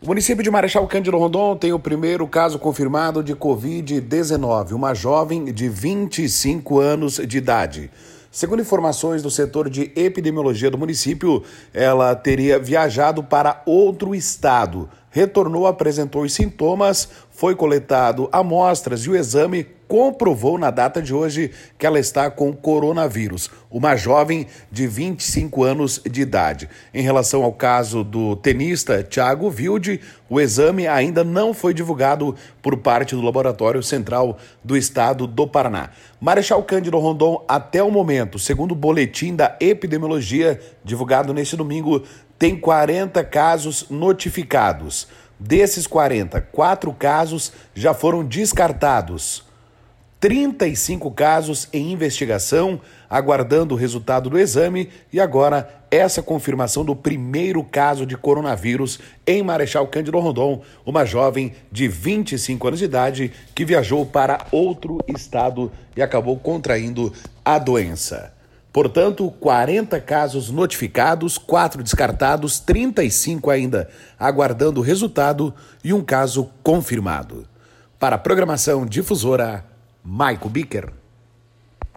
O município de Marechal Cândido Rondon tem o primeiro caso confirmado de Covid-19, uma jovem de 25 anos de idade. Segundo informações do setor de epidemiologia do município, ela teria viajado para outro estado, retornou, apresentou os sintomas, foi coletado amostras e o exame comprovou na data de hoje que ela está com coronavírus, uma jovem de 25 anos de idade. Em relação ao caso do tenista Thiago Wilde, o exame ainda não foi divulgado por parte do Laboratório Central do Estado do Paraná. Marechal Cândido Rondon, até o momento, segundo o boletim da epidemiologia divulgado neste domingo, tem 40 casos notificados. Desses 40, 4 casos já foram descartados. 35 casos em investigação, aguardando o resultado do exame e agora essa confirmação do primeiro caso de coronavírus em Marechal Cândido Rondon, uma jovem de 25 anos de idade que viajou para outro estado e acabou contraindo a doença. Portanto, 40 casos notificados, 4 descartados, 35 ainda aguardando o resultado e um caso confirmado. Para a programação difusora, Maico Bicker.